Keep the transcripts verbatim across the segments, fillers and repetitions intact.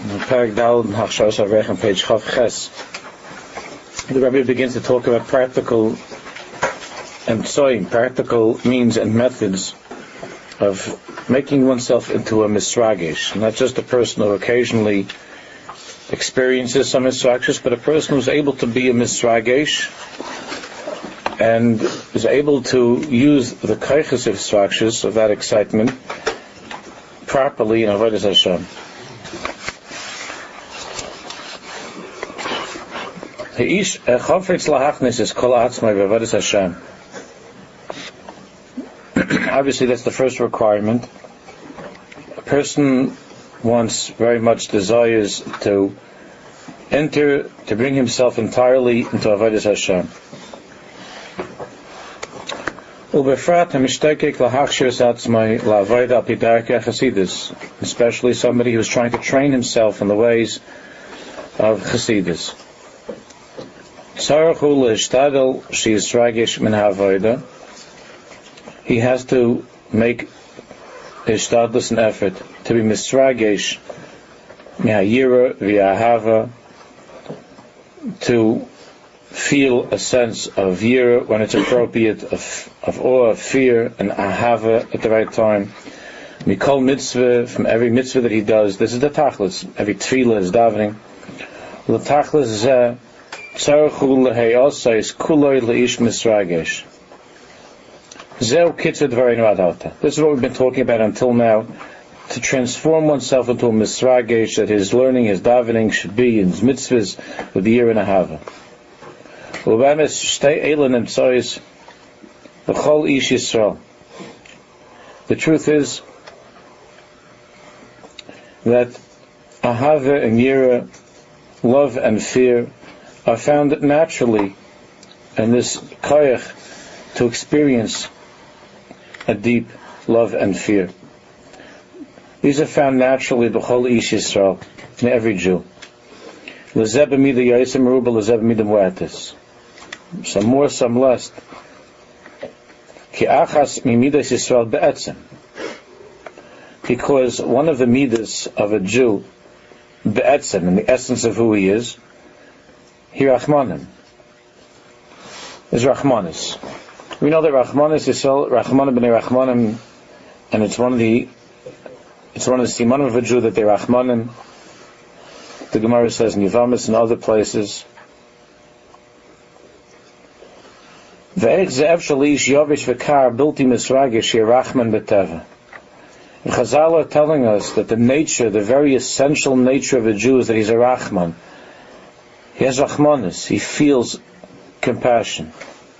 Perek Dal Hachsharas Avrechem, page Chav Ches. The Rebbe begins to talk about practical and soim, practical means and methods of making oneself into a misragish, not just a person who occasionally experiences some misragish, but a person who's able to be a misragish and is able to use the kaiches of misragish, of that excitement, properly in Avodas Hashem. Obviously, that's the first requirement. A person wants, very much desires to enter, to bring himself entirely into Avodas Hashem. Especially somebody who is trying to train himself in the ways of Chassidus. He has to make ishtadlus, an effort to be misragesh mihayira v'ahava, to feel a sense of yira when it's appropriate, of, of awe, of fear, and ahava at the right time. Mikol mitzvah, from every mitzvah that he does. This is the tachlis. Every tefillah is davening. The tachlis zeh tzarchu leheyosais kuloi leish misragesh. Zeu kitzur dvareinu ad alta. This is what we've been talking about until now. To transform oneself into a misragesh, that his learning, his davening should be in his mitzvahs with the yira and ahava. U'bemes shtei eilen emtsois v'chol ish Yisrael. The truth is that ahava and yira, love and fear, are found naturally in this koyach to experience a deep love and fear. These are found naturally b'chol ish Yisrael, in every Jew. L'zeh b'midah yosem meruba, l'zeh b'midah mu'atis. Some more, some less. Ki achas mimidas Yisrael be'etzem. Because one of the midas of a Jew, be'etzem, in the essence of who he is, he rachmanim, is rachmanis. We know that rachmanis is rachmanim b'nei rachmanim, and it's one of the it's one of the simanim of a Jew that they're rachmanim. The Gemara says in Yevamos and other places. Ve'ech ze'ev shalish yovish v'kar bilti misragish yerachman b'teva. And Chazal are telling us that the nature, the very essential nature of a Jew is that he's a rachman. He has rachmanis. He feels compassion.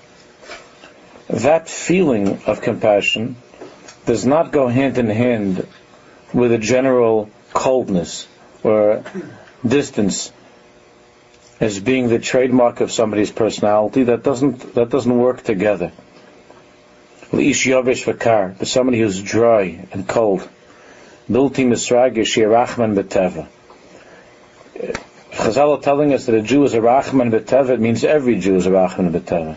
That feeling of compassion does not go hand in hand with a general coldness or distance as being the trademark of somebody's personality. That doesn't that doesn't work together. L'ish yovesh v'kar, for somebody who's dry and cold. Bilti misragish yerachman b'teva. Chazal are telling us that a Jew is a rachman b'teva. It means every Jew is a rachman b'teva.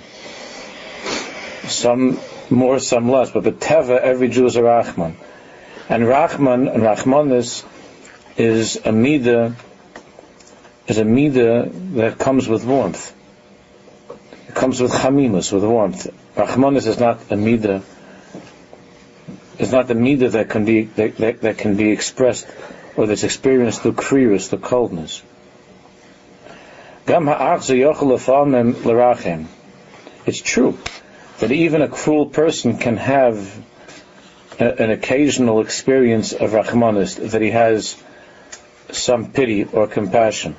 Some more, some less, but b'teva, every Jew is a rachman. And rachman and rachmanis is a midah, is a midah that comes with warmth. It comes with chamimus, with warmth. Rachmanis is not a midah. It's not the midah that can be that, that, that can be expressed or that's experienced through krius, through coldness. Gam ha'achzu yochel lefalmem l'rachem. It's true that even a cruel person can have a, an occasional experience of rachmanis, that he has some pity or compassion.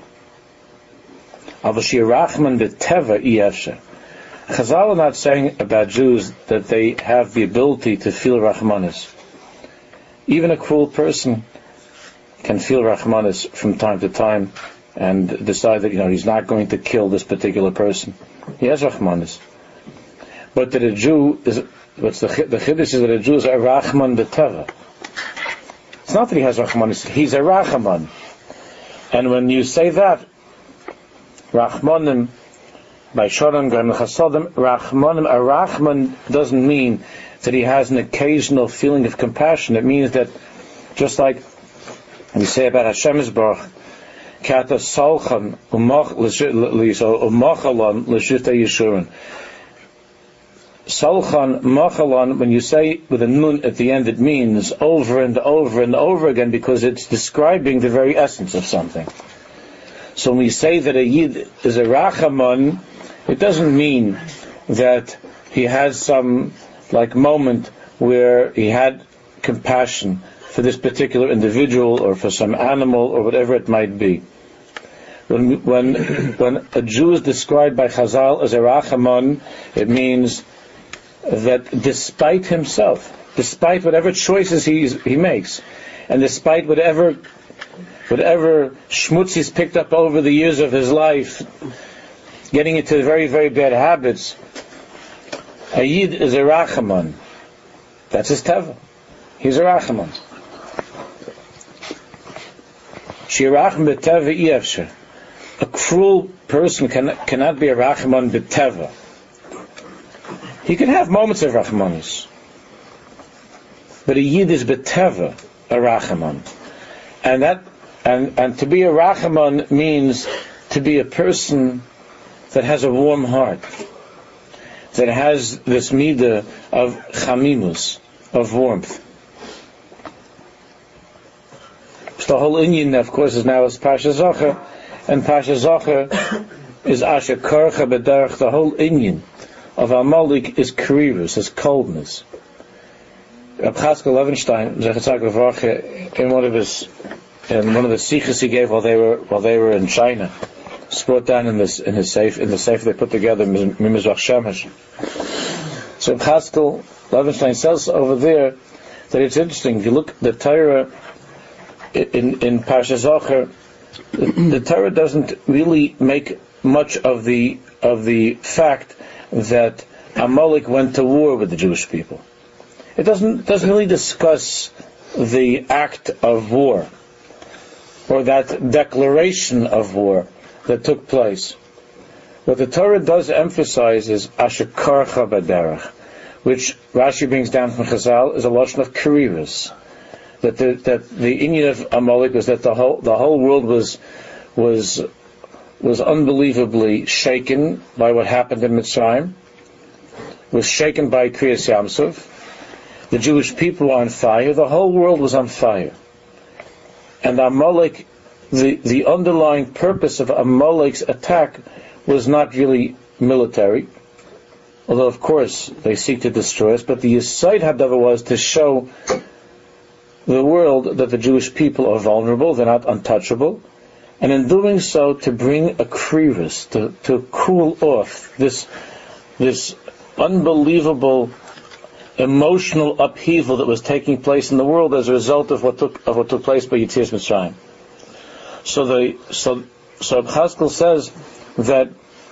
Avashir b'teva iyefshe. Chazal are not saying about Jews that they have the ability to feel rachmanis. Even a cruel person can feel rachmanis from time to time and decide that, you know, he's not going to kill this particular person. He has rachmanis. But that a Jew is, what's the the chiddush is that a Jew is a rachman b'teva. It's not that he has rachmanis; he's a rachman. And when you say that, rachmanim by shoram gam chasadim, rachmanim, a rachman doesn't mean that he has an occasional feeling of compassion. It means that just like we say about Hashem Yisborach, Kata Salchan U'Machalon L'Shifta Yeshurun. Salchan Machalon, when you say with a nun at the end, it means over and over and over again because it's describing the very essence of something. So when we say that a Yid is a Rachaman, it doesn't mean that he has some like moment where he had compassion for this particular individual or for some animal or whatever it might be. When when when a Jew is described by Chazal as a Rachaman, it means that despite himself, despite whatever choices he he makes, and despite whatever whatever schmutz he's picked up over the years of his life, getting into very, very bad habits, a Yid is a Rachaman. That's his teva. He's a Rachaman. Shirachim b'teva iyevsher. A cruel person can, cannot be a Rachaman b'teva. He can have moments of Rachmanis, but a Yid is b'teva a Rachaman, and that and and to be a Rachaman means to be a person that has a warm heart, that has this midah of chamimus, of warmth. The whole inyan, of course, is now is Pasha Zocher, and Pasha Zocher is Asher Korcha B'derech. The whole inyan of Amalek is karirus, is coldness. Reb Chatzkel Levenstein, Zechatzak Levarche, in one of his, in one of the sichos he gave while they were while they were in China, it's brought down in this in his safe in the safe they put together Mimizrach Shemesh. So Reb Chatzkel Levenstein says over there that it's interesting. If you look at the Torah in in Parsha Zocher, the, the Torah doesn't really make much of the of the fact that Amalek went to war with the Jewish people. It doesn't doesn't really discuss the act of war or that declaration of war that took place. What the Torah does emphasize is Asher Korcha B'derech, which Rashi brings down from Chazal is a lashon of karirus. That the that the inyan of Amalek was that the whole the whole world was was was unbelievably shaken by what happened in Mitzrayim, was shaken by Kriyas Yamsuf. The Jewish people were on fire. The whole world was on fire. And Amalek, the, the underlying purpose of Amalek's attack was not really military, although of course they seek to destroy us, but the Yesod Hadavar was to show the world that the Jewish people are vulnerable, they're not untouchable, and in doing so to bring a krivis, to, to cool off this this unbelievable emotional upheaval that was taking place in the world as a result of what took of what took place by Yetzias Mitzrayim. So the so so Chazkel says that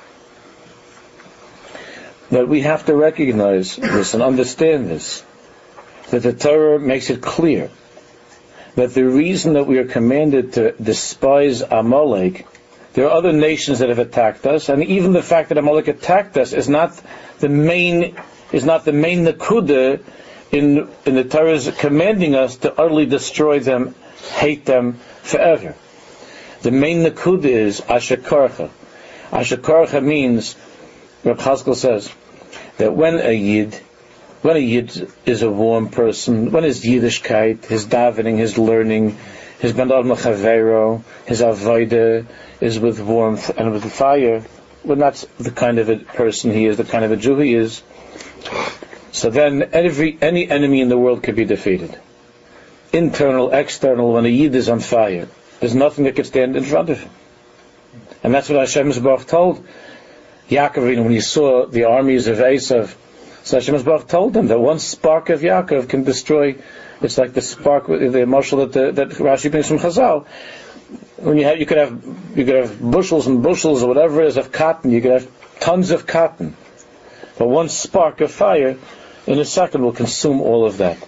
that we have to recognize this and understand this, that the Torah makes it clear that the reason that we are commanded to despise Amalek, there are other nations that have attacked us, and even the fact that Amalek attacked us is not the main is not the main nakuda in in the Torah's commanding us to utterly destroy them, hate them forever. The main nakuda is Asher Korcha. Asher Korcha means, Reb Chazkel says, that when a Yid When a Yid is a warm person, when his Yiddishkeit, his davening, his learning, his ben adam l'chavero, his avodah is with warmth and with fire, when that's the kind of a person he is, the kind of a Jew he is, so then every any enemy in the world could be defeated. Internal, external, when a Yid is on fire, there's nothing that could stand in front of him. And that's what Hashem Yisborach told Yaakov when he saw the armies of Esav. So Hashem Yisborach told them that one spark of Yaakov can destroy. It's like the spark, the emotion that the, that Rashi brings from Chazal. When you have, you could have, you could have bushels and bushels or whatever it is of cotton. You could have tons of cotton, but one spark of fire in a second will consume all of that.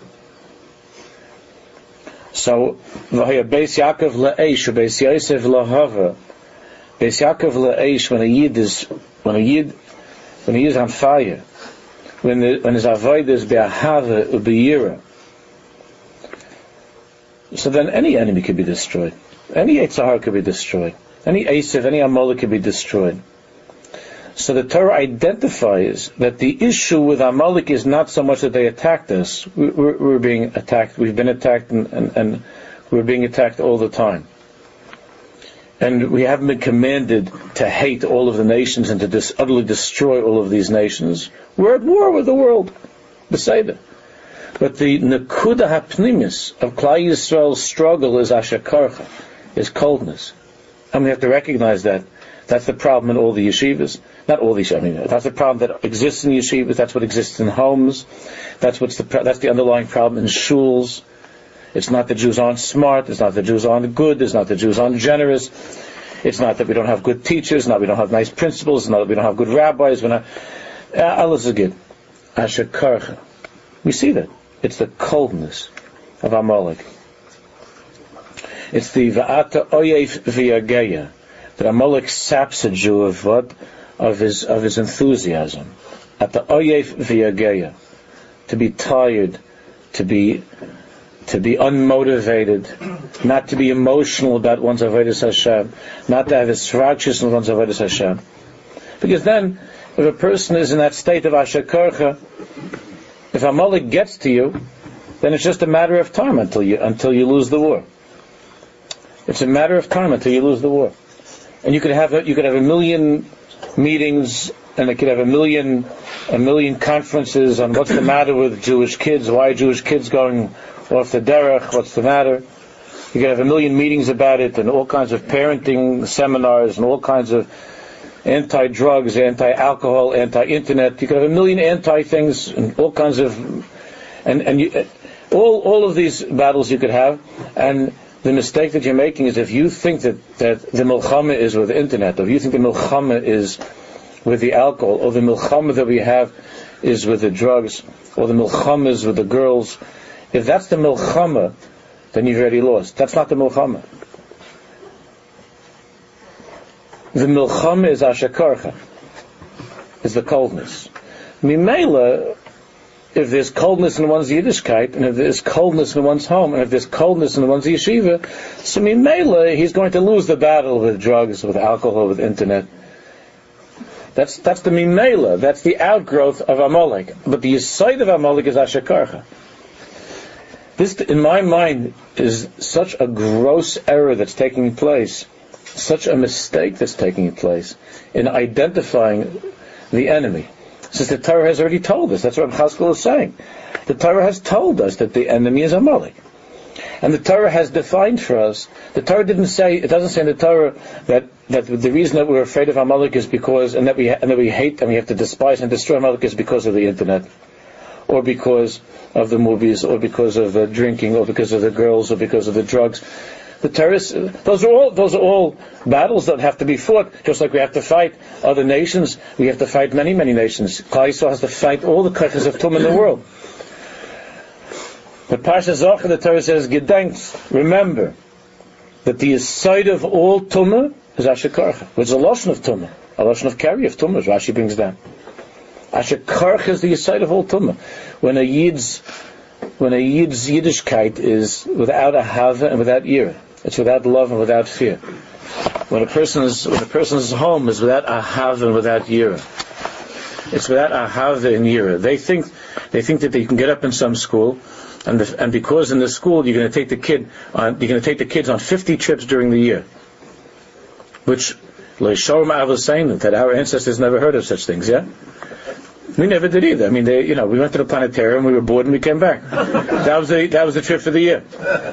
So, Beis Yaakov le'eish, Beis Yosef lahava. Beis Yaakov le'eish, when a Yid is, when a Yid, when he is on fire, when the, when his avodah is be'ahava u'be'yira, so then any enemy could be destroyed. Any Yetzer Hara could be destroyed. Any Esav, any Amalek could be destroyed. So the Torah identifies that the issue with Amalek is not so much that they attacked us. We're, we're being attacked. We've been attacked, and, and, and we're being attacked all the time. And we haven't been commanded to hate all of the nations and to dis- utterly destroy all of these nations. We're at war with the world. Beseder. But the Nekuda HaPnimis of Klal Yisrael's struggle is Asher Karcha, is coldness. And we have to recognize that. That's the problem in all the yeshivas. Not all the yeshivas, I mean, that's the problem that exists in yeshivas, that's what exists in homes, that's what's the that's the underlying problem in shuls. It's not that Jews aren't smart, it's not that Jews aren't good, it's not that Jews aren't generous, it's not that we don't have good teachers, it's not that we don't have nice principles, it's not that we don't have good rabbis, we're not... Allah is good. Asher Karcha. We see that. It's the coldness of Amalek. It's the Va'ata Oyev V'yageya. That Amalek saps a Jew of what? Of his of his enthusiasm. At the Oyev V'yageya. To be tired, to be to be unmotivated, not to be emotional about one's Avodas Hashem, not to have his fractures in one's Avodas Hashem. Because then, if a person is in that state of Asher Karcha, if Amalek gets to you, then it's just a matter of time until you until you lose the war. It's a matter of time until you lose the war. And you could have a, you could have a million meetings, and it could have a million a million conferences on what's the matter with Jewish kids, why are Jewish kids going off the derech, what's the matter. You could have a million meetings about it, and all kinds of parenting seminars, and all kinds of anti-drugs, anti-alcohol, anti-internet. You could have a million anti-things, and all kinds of, and and you, all all of these battles you could have, and the mistake that you're making is if you think that, that the milchama is with the internet, or if you think the milchama is with the alcohol, or the milchama that we have is with the drugs, or the milchama is with the girls, if that's the milchama, then you've already lost. That's not the milchama. The milchama is Asher Karcha, is the coldness. Mimela, if there's coldness in one's Yiddishkeit, and if there's coldness in one's home, and if there's coldness in one's yeshiva, so Mimela, he's going to lose the battle with drugs, with alcohol, with internet. That's that's the Mimela, that's the outgrowth of Amalek. But the side of Amalek is Asher Karcha. This, in my mind, is such a gross error that's taking place, such a mistake that's taking place in identifying the enemy. Since the Torah has already told us, that's what Chazkel is saying. The Torah has told us that the enemy is Amalek. And the Torah has defined for us, the Torah didn't say, it doesn't say in the Torah that, that the reason that we're afraid of Amalek is because, and that we and that we hate and we have to despise and destroy Amalek is because of the internet, or because of the movies, or because of the drinking, or because of the girls, or because of the drugs. The terrorists, those are all those are all battles that have to be fought. Just like we have to fight other nations, we have to fight many, many nations. Klal Yisrael has to fight all the kachas of Tum in the world. But Parsha Zocher, the Torah says, Gedenkt, remember that the side of all Tumah is Asher Karcha, which is a lotion of Tumah, a lotion of carry of Tumah, as Rashi brings down. Asher Karcha is the side of all Tumah. When a Yid's when a Yid's Yiddishkeit is without a hava and without ira. It's without love and without fear. When a person's when a person's home is without ahav and without yira, it's without ahav and yira. They think they think that they can get up in some school, and the, and because in the school you're going to take the kid on you're going to take the kids on fifty trips during the year, which Leishorim Av was saying that our ancestors never heard of such things. Yeah. We never did either. I mean, they, you know, we went to the planetarium, we were bored, and we came back. That was the that was the trip for the year.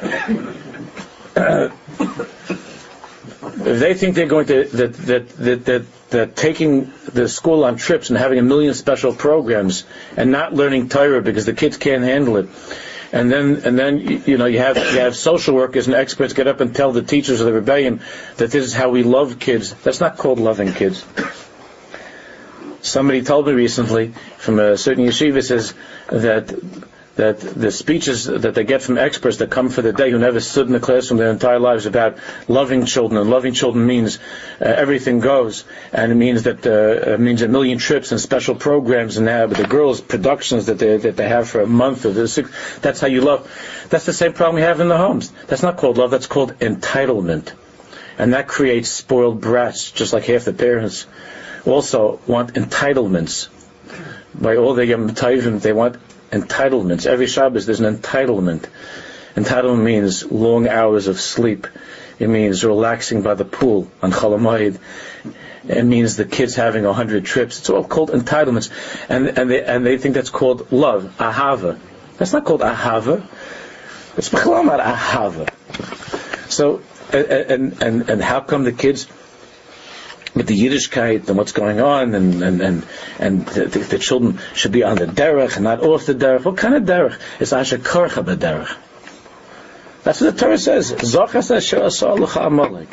Uh, if they think they're going to that that, that that that taking the school on trips and having a million special programs and not learning Torah because the kids can't handle it, and then and then you know you have you have social workers and experts get up and tell the teachers of the rebellion that this is how we love kids. That's not called loving kids. Somebody told me recently from a certain yeshiva says that that the speeches that they get from experts that come for the day who never stood in the classroom their entire lives about loving children, and loving children means uh, everything goes, and it means that uh, it means a million trips and special programs and have the girls' productions that they that they have for a month or six. That's how you love. That's the same problem we have in the homes. That's not called love. That's called entitlement, and that creates spoiled brats. Just like half the parents also want entitlements. By all their Yom Tovim, they want entitlements. Every Shabbos there's an entitlement. Entitlement means long hours of sleep. It means relaxing by the pool on Chol Hamoed. It means the kids having a hundred trips. It's all called entitlements, and and they and they think that's called love, ahava. That's not called ahava. It's b'chalal not ahava. So and and and how come the kids with the Yiddishkeit and what's going on, and and and, and the, the, the children should be on the derech and not off the derech? What kind of derech? It's asher korcha b'derech. That's what the Torah says. Zochas asher asah l'cha amalek.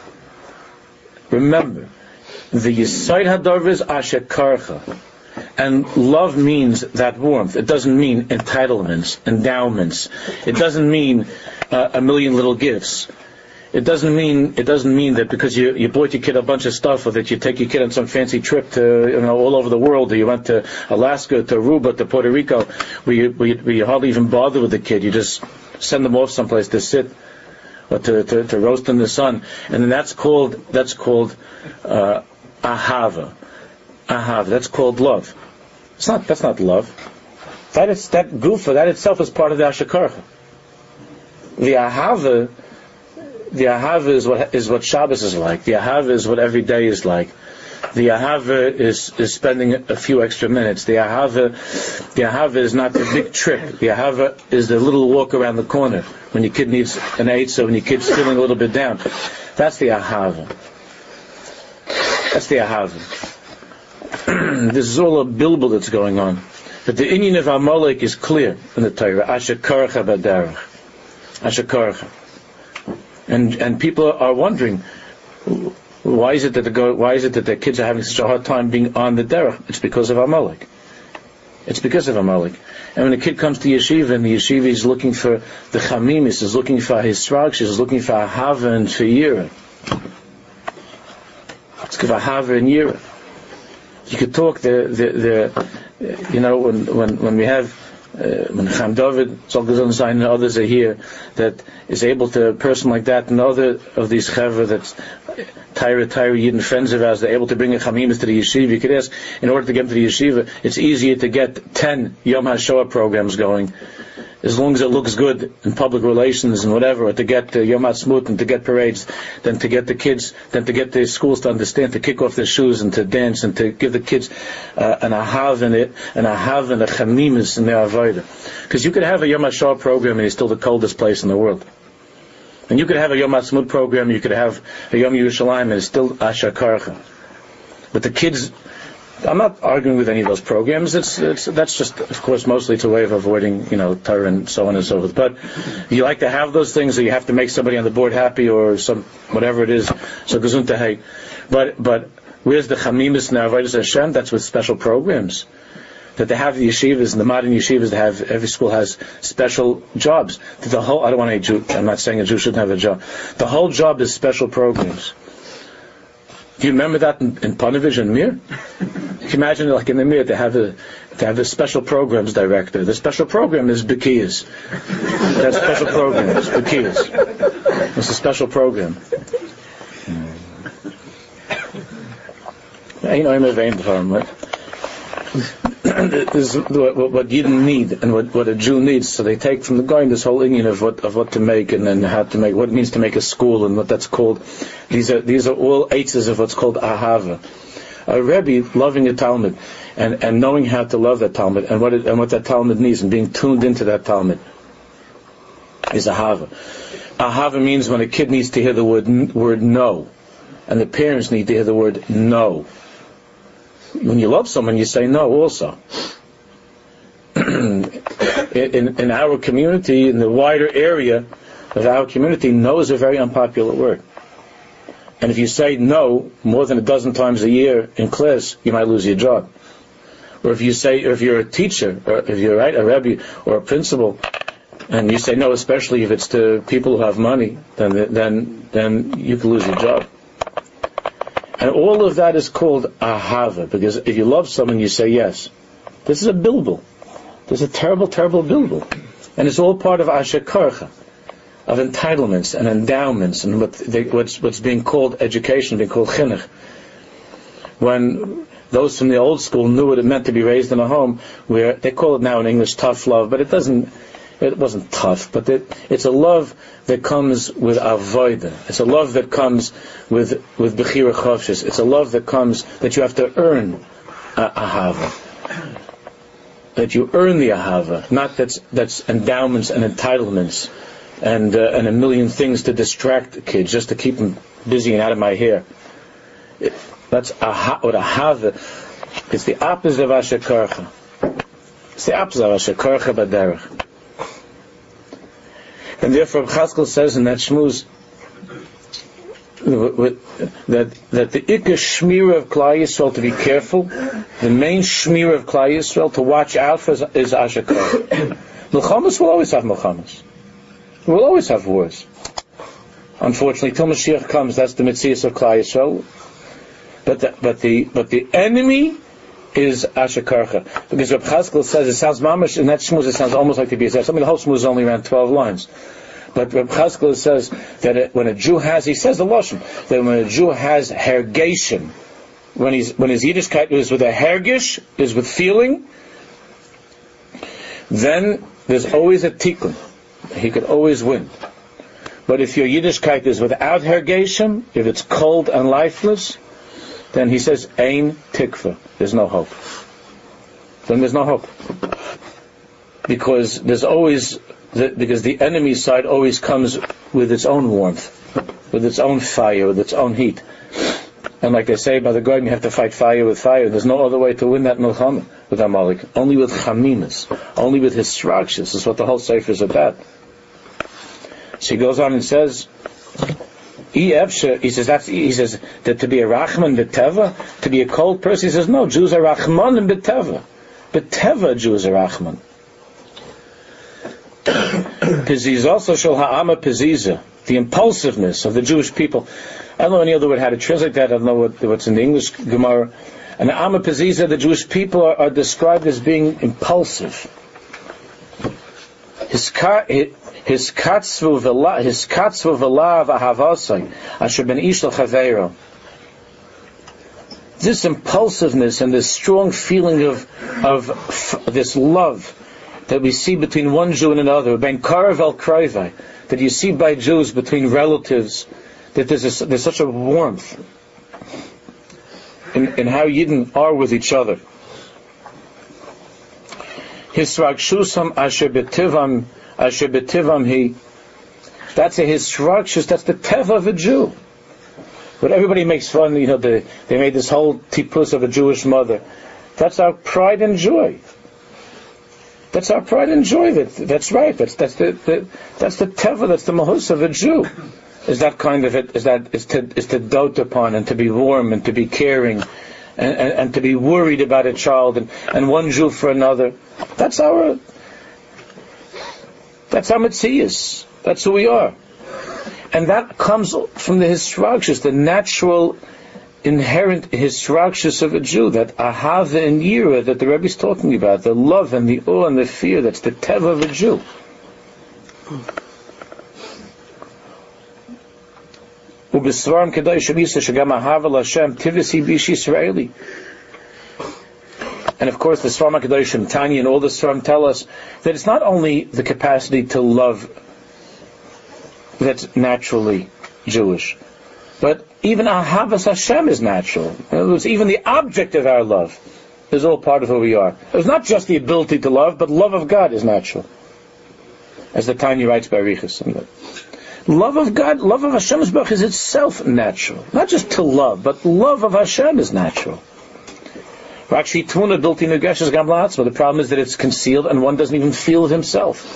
Remember, the Yisod Hadar is asher korcha, and love means that warmth. It doesn't mean entitlements, endowments. It doesn't mean uh, a million little gifts. It doesn't mean it doesn't mean that because you, you bought your kid a bunch of stuff, or that you take your kid on some fancy trip to you know all over the world, or you went to Alaska, to Aruba, to Puerto Rico, where you, where you, where you hardly even bother with the kid. You just send them off someplace to sit or to, to, to roast in the sun, and then that's called that's called uh, ahava, ahava. That's called love. It's not. That's not love. That is that gufa. That itself is part of the asher korcha. The ahava. The ahava is what is what Shabbos is like. The ahava is what every day is like. The ahava is, is spending a few extra minutes. The ahava, the ahava is not the big trip. The ahava is the little walk around the corner when your kid needs an eight, so when your kid's feeling a little bit down. That's the ahava. That's the ahava. This is all a bilbil that's going on. But the inyan of Amalek is clear in the Torah. Asher korcha b'derech. Asher korcha. And and people are wondering, why is it that the go, why is it that the kids are having such a hard time being on the derech? It's because of Amalek. It's because of Amalek. And when a kid comes to yeshiva, and the yeshiva is looking for the chamimis, is looking for his structures, is looking for ahava and for yira. It's for ahava and yira. You could talk the the, the you know when when when we have. Uh, when Chaim David, Zolgazon and others are here, that is able to, a person like that and other of these chaver that's Tyra, Tyra, Yidden friends of ours, they're able to bring a chamimis to the yeshiva. You could ask, in order to get to the yeshiva, it's easier to get ten Yom HaShoah programs going, as long as it looks good in public relations and whatever, or to get uh, Yom HaSmut and to get parades, than to get the kids, than to get the schools to understand, to kick off their shoes and to dance and to give the kids uh, an ahav and a, an ahav and a chamimis in their avodah. Because you could have a Yom HaShoah program and it's still the coldest place in the world. And you could have a Yom HaSmut program, you could have a Yom Yerushalayim, and it's still asher korcha. But the kids, I'm not arguing with any of those programs. It's, it's that's just, of course, mostly it's a way of avoiding, you know, Torah and so on and so forth. But you like to have those things, or you have to make somebody on the board happy, or some whatever it is. So gesundheit. But but where's the chamimis and avodas Hashem? That's with special programs. That they have the yeshivas, and the modern yeshivas, they have, every school has special jobs. The whole, I don't want a Jew, I'm not saying a Jew shouldn't have a job. The whole job is special programs. Do you remember that in, in Panovich and Mir? Can you imagine, like in the Mir, they have a they have a special programs director. The special program is Bekiyas. That special program is Bekiyas. It's a special program. You know, I'm a vain farm, right? This is what, what you didn't need and what, what a Jew needs. So they take from the Goyim this whole union of what of what to make, and then how to make, what it means to make a school, and what that's called. These are these are all eitzes of what's called ahava. A Rebbe loving a Talmud and, and knowing how to love that Talmud and what it, and what that Talmud needs, and being tuned into that Talmud is ahava. Ahava means when a kid needs to hear the word word no, and the parents need to hear the word no. When you love someone, you say no also. in, in our community, in the wider area of our community, no is a very unpopular word. And if you say no more than a dozen times a year in class, you might lose your job. Or if you say, or if you're a teacher, or if you're right, a rebbe or a principal, and you say no, especially if it's to people who have money, then then then you can lose your job. And all of that is called ahava, because if you love someone, you say yes. This is a bilbul. This is a terrible, terrible bilbul, and it's all part of asher karcha, of entitlements and endowments, and what they, what's what's being called education, being called chinuch. When those from the old school knew what it meant to be raised in a home where they call it now in English tough love, but it doesn't. It wasn't tough, but it, it's a love that comes with avodah. It's a love that comes with with bechira chavshis. It's a love that comes that you have to earn uh, ahava. That you earn the ahava, not that's that's endowments and entitlements and uh, and a million things to distract kids just to keep them busy and out of my hair. It, that's aha, what ahava. It's the opposite of asher karcha. It's the opposite of asher karcha b'derech. And therefore, Chaskel says in that shmuz that that the ikar shmira of Klal Yisrael, to be careful, the main shmira of Klal Yisrael to watch out for is, is asher karcha. Milchamas will always have milchamas. We'll always have wars. Unfortunately, till Mashiach comes, that's the mitzias of Klal Yisrael. But the, but the but the enemy is asher karcha, because Reb Chaskel says, it sounds mamish in that shmuz, it sounds almost like the B S F. I mean, the whole shmuz is only around twelve lines, but Reb Chaskel says that it, when a Jew has, he says the lashon, that when a Jew has hergation, when he's when his Yiddishkeit is with a hergish, is with feeling, then there's always a tikkun. He could always win. But if your Yiddishkeit is without hergation, if it's cold and lifeless, then he says, Ein tikva. There's no hope. Then there's no hope. Because there's always, the, because the enemy side always comes with its own warmth, with its own fire, with its own heat. And like they say by the Goyim, you have to fight fire with fire. There's no other way to win that milchama with Amalek. Only with chamimas. Only with hisrakshis. This is what the whole sefer is about. So he goes on and says, He says that's he says that to be a rachman b'teva, to be a cold person. He says no, Jews are rachman and b'teva. B'teva, Jews are rachman. Piziz also shel ha'ama piziza, the impulsiveness of the Jewish people. I don't know any other word how to translate that. I don't know what, what's in the English Gemara. And the ama piziza, the Jewish people are, are described as being impulsive. His car. His katzvu v'la, his katzvu v'la v'ahavasai, asher ben ish l'chaveiro. This impulsiveness and this strong feeling of of f- this love that we see between one Jew and another, ben karav el kraivai, that you see by Jews between relatives, that there's a, there's such a warmth in, in how Yidden are with each other. Hisrag shusam asher betivam. Asher b'tivam he. That's a hisrakshus. That's the teva of a Jew. But everybody makes fun. You know, they they made this whole tipus of a Jewish mother. That's our pride and joy. That's our pride and joy. That that's right. That's that's the, the that's the teva. That's the mahus of a Jew. Is that kind of it? Is that is to is to dote upon and to be warm and to be caring, and, and, and to be worried about a child and, and one Jew for another. That's our. That's our Metzias. That's who we are. And that comes from the Hisrakshus, the natural, inherent Hisrakshus of a Jew, that Ahava and Yira that the Rebbe is talking about, the love and the awe and the fear, that's the Teva of a Jew. Ubisvaram Kedai Shamisa Shagam Ahava Lashem Tivisi Bish Yisraeli. And of course, the Sfarim HaKadoshim, Tanya, and all the Sfarim tell us that it's not only the capacity to love that's naturally Jewish, but even Ahavas Hashem is natural. In other words, even the object of our love is all part of who we are. It's not just the ability to love, but love of God is natural. As the Tanya writes by Riches. Love of God, love of Hashem is itself natural. Not just to love, but love of Hashem is natural. Actually, tuna built in Nugeshes Gamla. The problem is that it's concealed and one doesn't even feel it himself.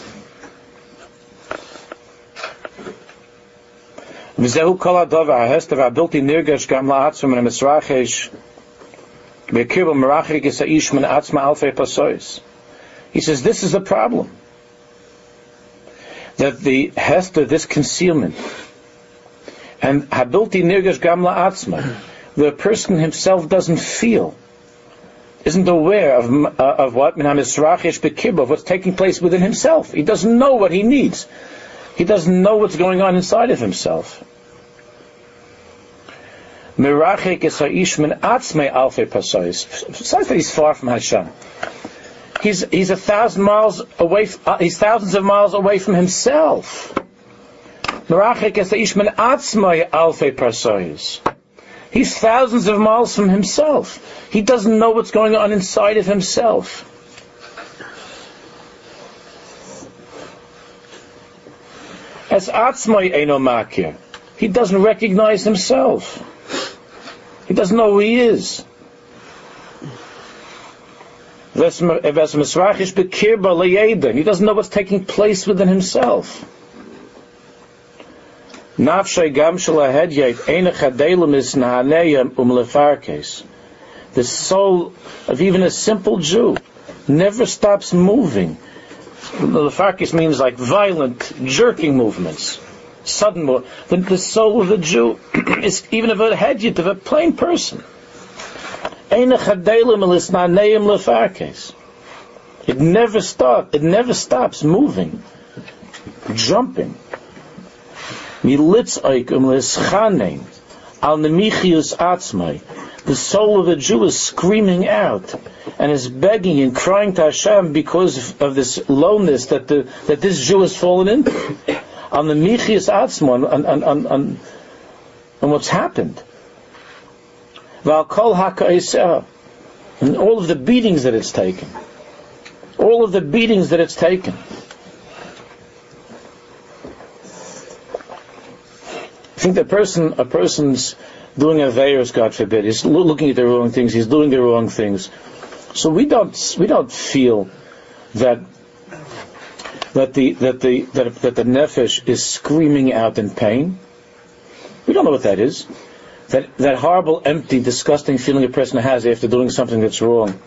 He says this is the problem. That the hester, this concealment, and habilti nirgash gam la'atzma, the person himself doesn't feel, isn't aware of uh, of what of what's taking place within himself. He doesn't know what he needs. He doesn't know what's going on inside of himself. Besides that he's far from Hashem, he's he's a thousand miles away. Uh, he's thousands of miles away from himself. He's thousands of miles from himself. He doesn't know what's going on inside of himself. As atzmai eino makir, he doesn't recognize himself. He doesn't know who he is. He doesn't know what's taking place within himself. The soul of even a simple Jew never stops moving. Lefarkis means like violent, jerking movements. Sudden movement. The, the soul of a Jew is even of a hedyot, of a plain person. It never stops. It never stops moving, jumping. The soul of the Jew is screaming out and is begging and crying to Hashem because of, of this lowness that the that this Jew has fallen into. On the Michias Atzma, on, on, on, on, on what's happened. And all of the beatings that it's taken. All of the beatings that it's taken. I think the person, a person's doing Aveirus, God forbid, he's looking at the wrong things, he's doing the wrong things. So we don't, we don't feel that that the that the that, that the nefesh is screaming out in pain. We don't know what that is. That that horrible, empty, disgusting feeling a person has after doing something that's wrong.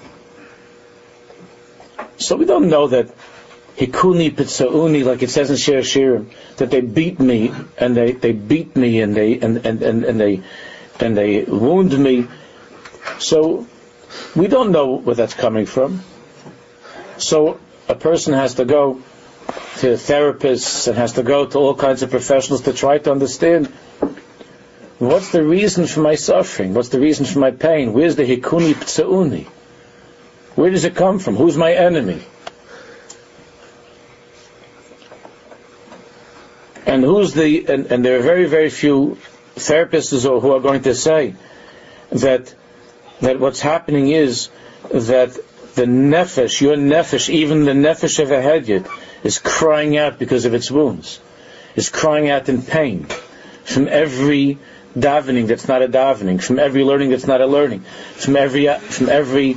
So we don't know that hikuni pitzauni, like it says in Shir Shirim, that they beat me and they, they beat me and they and, and, and, and they and they wound me. So we don't know where that's coming from. So a person has to go to therapists and has to go to all kinds of professionals to try to understand what's the reason for my suffering, what's the reason for my pain, where's the hikuni ptsauni, where does it come from, who's my enemy, and who's the and, and there are very very few therapists who are going to say that that what's happening is that the nefesh, your nefesh, even the nefesh of a hedyot, is crying out because of its wounds, is crying out in pain from every davening that's not a davening, from every learning that's not a learning, from every from every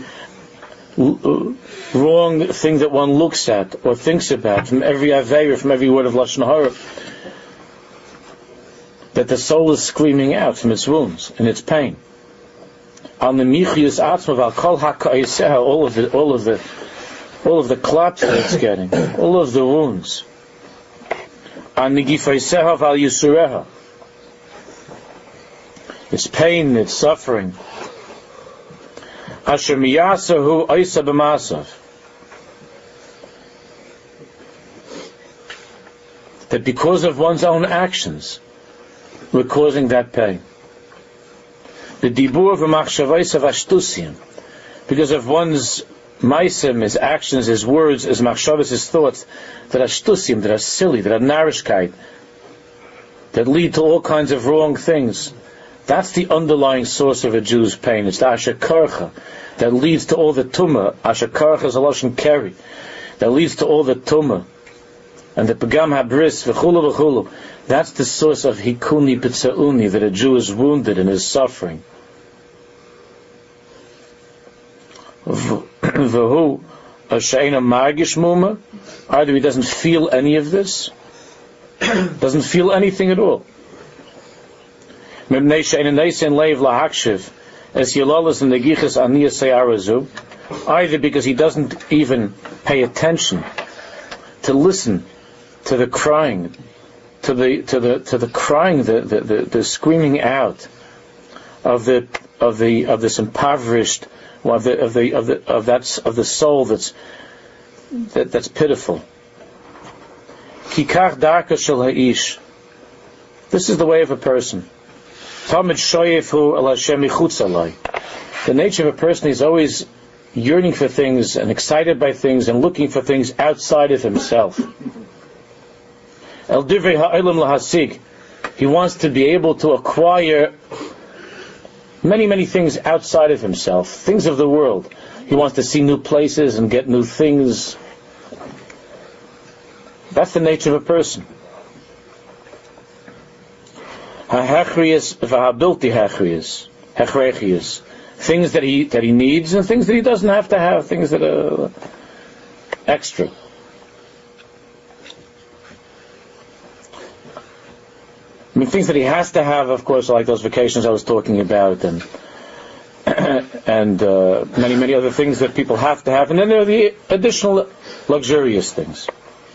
wrong thing that one looks at or thinks about, from every aveira, from every word of lashon hara, that the soul is screaming out from its wounds and its pain. On the michius atzma, al kol haka'iseh, all of the all of the all of the claps that it's getting, all of the wounds. On nigifaiseha val yisureha, its pain, its suffering. Asher miyasahu oisa b'masav, that because of one's own actions, we're causing that pain. The dibur v'machshavos of ashtusim, because of one's maisim, his actions, his words, his machshavos, his thoughts, that are shtusim, that are silly, that are narishkeit, that lead to all kinds of wrong things. That's the underlying source of a Jew's pain. It's the asher karcha that leads to all the tumah. Asher karcha is a lashon keri, that leads to all the tumah and the pagam habris v'chulu v'chulu. That's the source of hikuni b'tzauni, that a Jew is wounded and is suffering. V'hu she'ena margish muma, either he doesn't feel any of this, doesn't feel anything at all. Mibnei she'ena neisen leiv lahakshiv as Yolalas and Negichas Aniyas Sayarazu, either because he doesn't even pay attention to listen to the crying, to the to the to the crying, the the, the, the screaming out of the of the of this impoverished, of the of the of the of that of the soul that's that, that's pitiful. Kikach darka shel ha'ish. This is the way of a person. Tamid shoyefu el Hashem michutz alai. The nature of a person is always yearning for things and excited by things and looking for things outside of himself. El divrei ha'olam lahasig. He wants to be able to acquire many, many things outside of himself, things of the world. He wants to see new places and get new things. That's the nature of a person. Ha-hechriyas v'ha-bilti hechriyas. Hechrechiyas. Things that he that he needs and things that he doesn't have to have, things that are extra. I mean, things that he has to have, of course, like those vacations I was talking about, and and uh, many, many other things that people have to have. And then there are the additional luxurious things.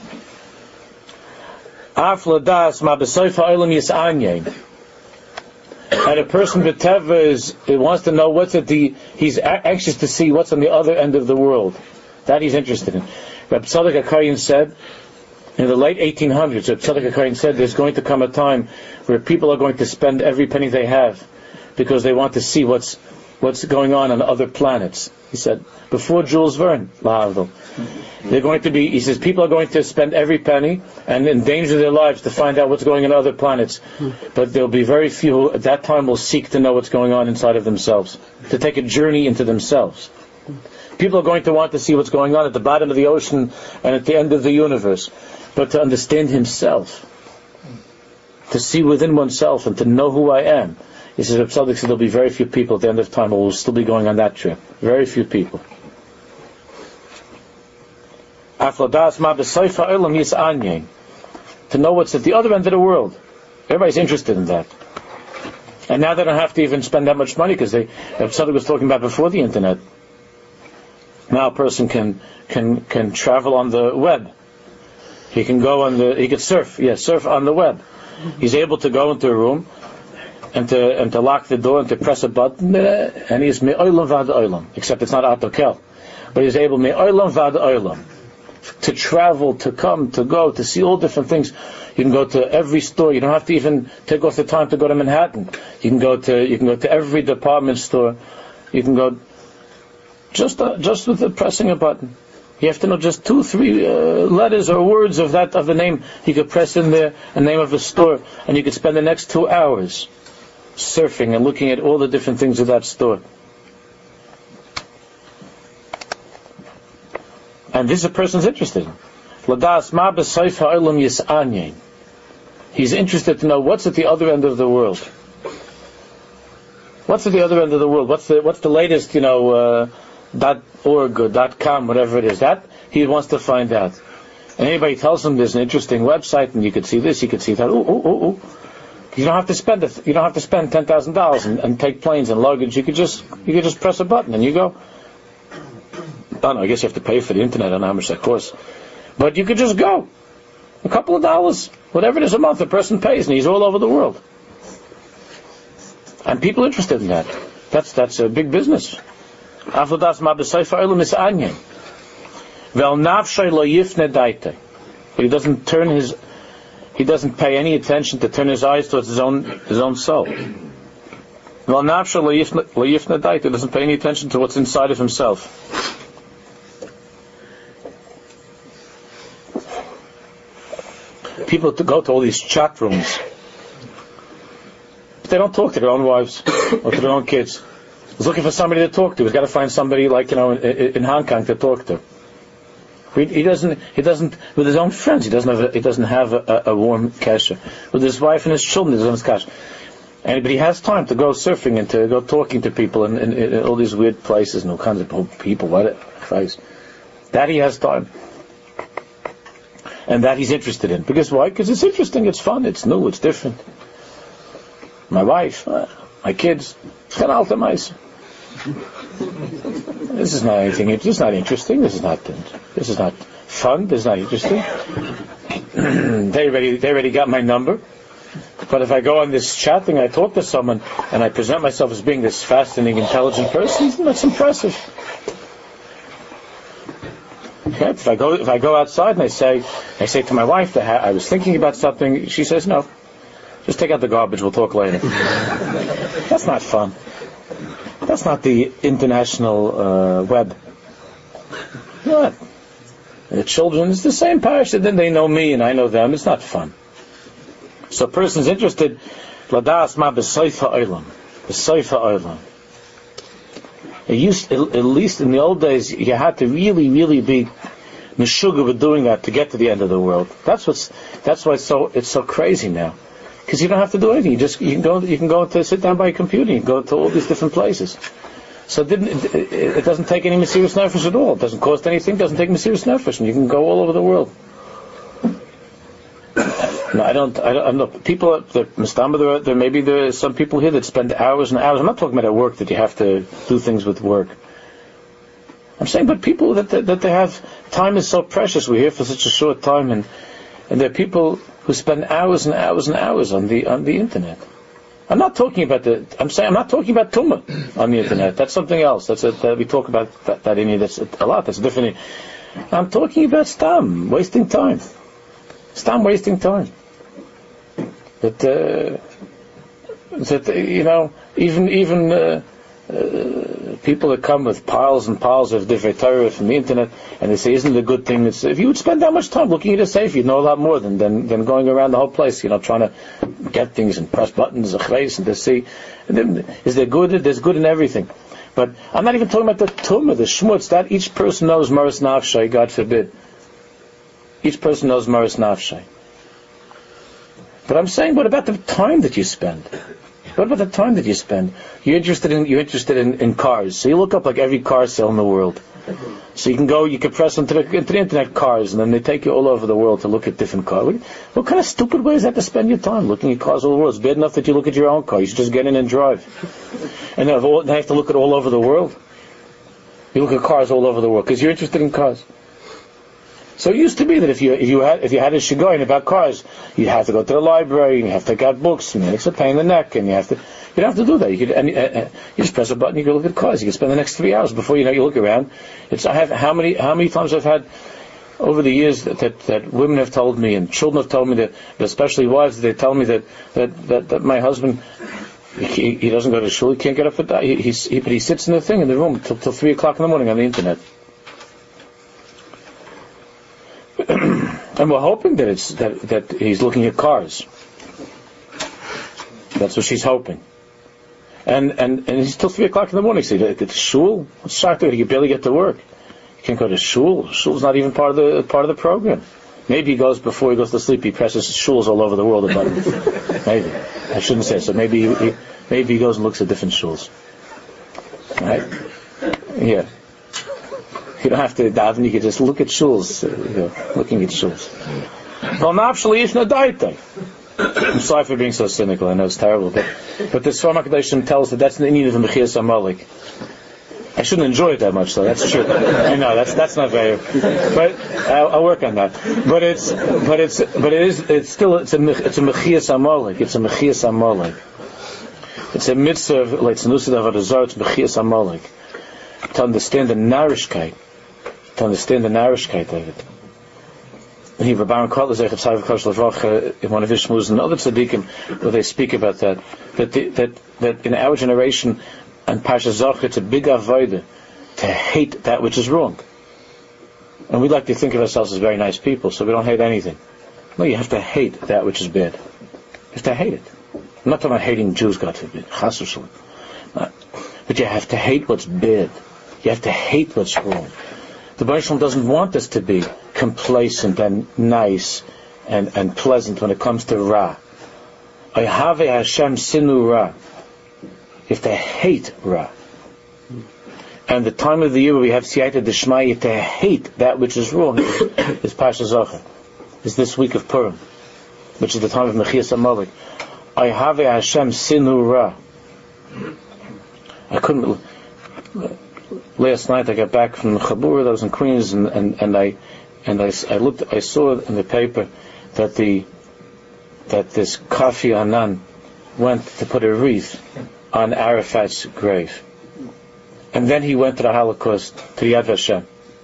And a person b'teva is it wants to know what's at the. He's anxious to see what's on the other end of the world. That he's interested in. Reb Tzadok HaKohen said in the late eighteen hundreds. Reb Tzadok HaKohen said there's going to come a time where people are going to spend every penny they have because they want to see what's what's going on on other planets. He said before Jules Verne, Lahavdil. They're going to be. He says people are going to spend every penny and endanger their lives to find out what's going on other planets. But there'll be very few who at that time will seek to know what's going on inside of themselves, to take a journey into themselves. People are going to want to see what's going on at the bottom of the ocean and at the end of the universe, but to understand himself, to see within oneself and to know who I am. He says, Reb Tzadok said there'll be very few people at the end of time who will still be going on that trip. Very few people. To know what's at the other end of the world. Everybody's interested in that. And now they don't have to even spend that much money because they, Reb Tzadok was talking about before the internet. Now a person can can can travel on the web. He can go on the he can surf, yeah, surf on the web. He's able to go into a room and to and to lock the door and to press a button, and he's me'olam vad olam. Except it's not autokel, but he's able me'olam vad olam to travel, to come, to go, to see all different things. You can go to every store. You don't have to even take off the time to go to Manhattan. You can go to you can go to every department store. You can go just uh, just with the pressing a button. You have to know just two, three uh, letters or words of that of the name. You could press in there a name of a store, and you could spend the next two hours surfing and looking at all the different things of that store. And this is a person's interested in. He's interested to know what's at the other end of the world. What's at the other end of the world? What's the what's the latest, you know, uh, dot org or dot com, whatever it is. That he wants to find out. And anybody tells him there's an interesting website and you could see this, you could see that. Ooh, ooh, ooh, ooh. You don't have to spend it. You don't have to spend ten thousand dollars and, and take planes and luggage. You could just you could just press a button and you go. I don't know, I guess you have to pay for the internet. I don't know how much that costs. But you could just go. A couple of dollars, whatever it is a month, the person pays, and he's all over the world. And people are interested in that. That's that's a big business. But he doesn't turn his he doesn't pay any attention to turn his eyes towards his own his own soul. He doesn't pay any attention to what's inside of himself. People to go to all these chat rooms, but they don't talk to their own wives or to their own kids. He's looking for somebody to talk to. He's got to find somebody like, you know, in, in Hong Kong to talk to. He, he doesn't. He doesn't with his own friends. He doesn't have. A, he doesn't have a, a warm kasha with his wife and his children. He doesn't have kasha. And but he has time to go surfing and to go talking to people in, in, in all these weird places and all kinds of people. What Christ. That he has time. And that he's interested in. Because why? Because it's interesting, it's fun, it's new, it's different. My wife, uh, my kids, it's kind of ultimate. This is not anything. This is not interesting. This is not. This is not fun. This is not interesting. they already. They already got my number. But if I go on this chat thing, I talk to someone, and I present myself as being this fascinating, intelligent person, that's impressive. Okay? If I go, if I go outside and I say, I say to my wife that I was thinking about something, she says, "No, just take out the garbage. We'll talk later." That's not fun. That's not the international uh, web. What? The children, it's the same parish. Then they know me and I know them. It's not fun. So a person's interested, ladas ma b'soifa olam, b'soifa olam. It used, at least in the old days, you had to really, really be meshuggah with doing that to get to the end of the world. That's what's. That's why it's so. It's so crazy now, because you don't have to do anything. You just you can go. You can go to sit down by a computer. You can go to all these different places. So it, didn't, it, it doesn't take any mysterious nefesh at all. It doesn't cost anything. It doesn't take mysterious nefesh, and you can go all over the world. No, I don't. I don't. I'm not, people, there, there, there maybe there are some people here that spend hours and hours. I'm not talking about at work that you have to do things with work. I'm saying, but people that that, that they have time is so precious. We're here for such a short time, and and there are people who spend hours and hours and hours on the on the internet. I'm not talking about the. I'm saying I'm not talking about tumah on the internet. That's something else. That's a, that we talk about that, that in here. That's a lot. That's different. I'm talking about stam, wasting time. Stam wasting time. That, uh, that you know, even even uh, uh, people that come with piles and piles of divrei Torah from the internet, and they say, "Isn't it a good thing?" It's, if you would spend that much time looking at a safe, you'd know a lot more than, than than going around the whole place, you know, trying to get things and press buttons, and to see. And then, is there good? There's good in everything. But I'm not even talking about the tumah, the shmutz. That each person knows maris nafshay. God forbid. Each person knows maris nafshay. But I'm saying, what about the time that you spend? What about the time that you spend? You're interested in you're interested in, in cars, so you look up like every car sale in the world. So you can go, you can press into the, into the internet cars, and then they take you all over the world to look at different cars. What kind of stupid way is that to spend your time looking at cars all over the world? It's bad enough that you look at your own car. You should just get in and drive. And then you have to look at all over the world. You look at cars all over the world because you're interested in cars. So it used to be that if you if you had if you had a shigoyin about cars, you have to go to the library and you have to get books, and it's a pain in the neck, and you have to you don't have to do that. You could and, uh, you just press a button, you can look at cars. You can spend the next three hours before you know you look around. It's I have how many how many times I've had over the years that that, that women have told me and children have told me that, especially wives, they tell me that that, that, that my husband he, he doesn't go to shul, he can't get up at that. He, he's, he but he sits in the thing in the room till till three o'clock in the morning on the internet. And we're hoping that it's that, that he's looking at cars. That's what she's hoping. And and and he's till three o'clock in the morning. So at the shul, what's shocked that he can barely get to work. He can't go to shul. Shul's not even part of the part of the program. Maybe he goes before he goes to sleep. He presses shuls all over the world about it. Maybe I shouldn't say so. Maybe he, he maybe he goes and looks at different shuls. Right? Yeah. You don't have to daven, you can just look at shuls, uh, you know, looking at shuls. I'm sorry for being so cynical, I know it's terrible, but but the Sfar HaKadoshim tells that that's the need of the Mechias HaMalik. I shouldn't enjoy it that much, though, that's true. I know, that's that's not very, but I'll, I'll work on that. But it's, but it's, but it is, it's still, it's a, it's a Mechias HaMalik, it's a Mechias HaMalik. It's a mitzvah, like it's a Nusid Avodah it's Mechias HaMalik. To understand the nourishkeit, to understand the nourishkeit of it. And he, Rabbi Kotler Zecher Tzavik Kosh Levracha, in one of his shmuz and other tzaddikim, where they speak about that, that the, that that in our generation, and Parsha Zocher, it's a big avodah to hate that which is wrong. And we like to think of ourselves as very nice people, so we don't hate anything. No, you have to hate that which is bad. You have to hate it. I'm not talking about hating Jews, God forbid, Chas v'shalom. But you have to hate what's bad. You have to hate what's wrong. The Baruch Shalom doesn't want us to be complacent and nice and, and pleasant when it comes to Ra. Ayhave Hashem sinu Ra. You have to hate Ra. And the time of the year where we have Siyata D'Shmai, you have to hate that which is wrong, is Pasha Zocher. Is this week of Purim, which is the time of Mechias HaMalik. Ayhave Hashem sinu Ra. I couldn't... last night I got back from the Chabura, that was in Queens, and, and, and I and I, I looked, I saw in the paper that the that this Kofi Annan went to put a wreath on Arafat's grave, and then he went to the Holocaust, to the Yad Vashem.